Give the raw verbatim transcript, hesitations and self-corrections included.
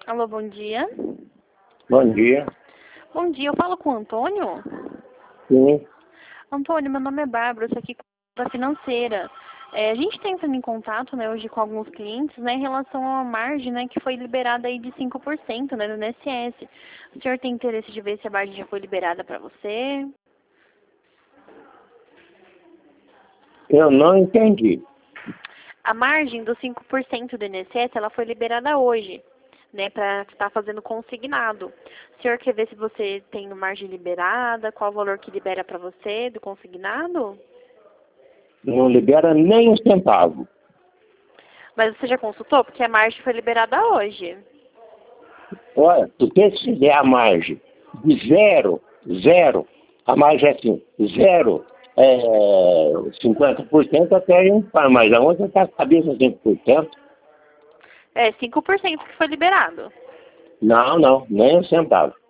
Alô, bom dia. Bom dia. Bom dia, eu falo com o Antônio? Sim. Antônio, meu nome é Bárbara, eu sou aqui da financeira. É, a gente está entrando em contato, né, hoje com alguns clientes, né, em relação à margem, né, que foi liberada aí de cinco por cento, né, do I N S S. O senhor tem interesse de ver se a margem já foi liberada para você? Eu não entendi. A margem dos cinco por cento do I N S S, ela foi liberada hoje, né, para estar fazendo consignado. O senhor quer ver se você tem margem liberada, qual o valor que libera para você do consignado? Não libera nem um centavo. Mas você já consultou? Porque a margem foi liberada hoje. Olha, porque se der a margem de zero, zero, a margem é assim, zero, é, cinquenta por cento até a gente faz, mas a outra está cabeça cinco por cento. É, cinco por cento que foi liberado. Não, não, nem um centavo.